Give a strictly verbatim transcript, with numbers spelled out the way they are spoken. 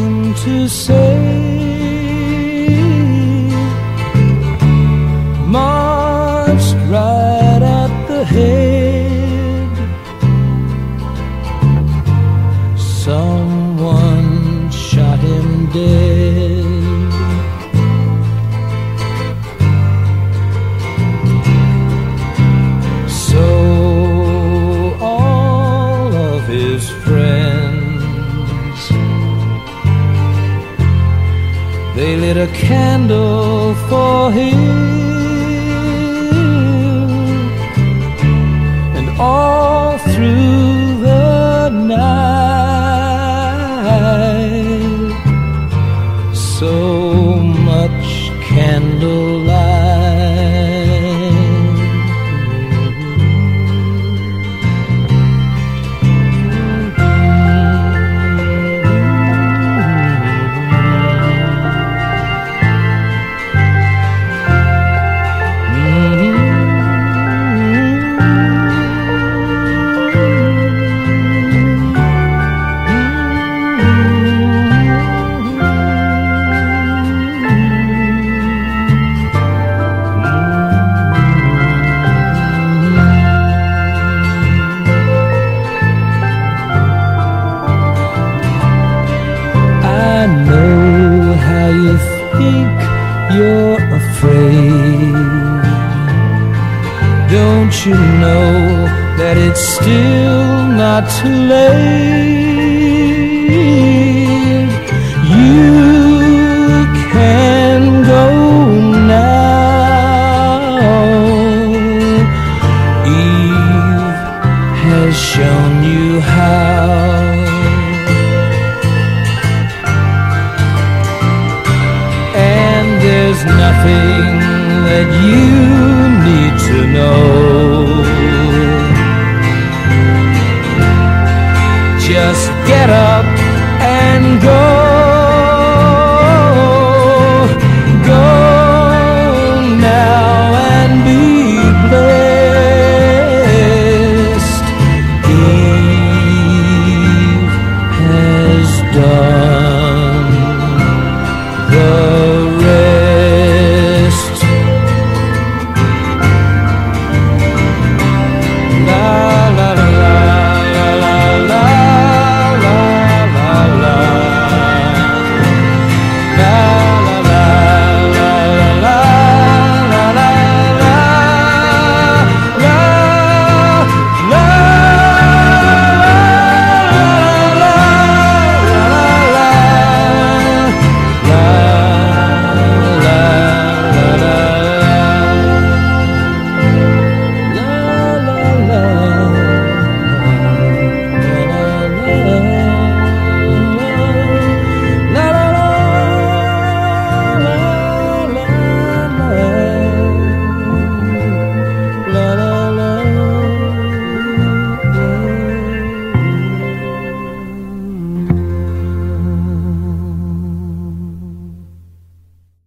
nothing to say. Marched right at the head. Someone shot him dead. So all of his friends, they lit a candle for him, and all through the night, so much candlelight. I know how you think you're afraid. Don't you know that it's still not too late? You can go now. Eve has shown you how. There's nothing that you need to know. Just get up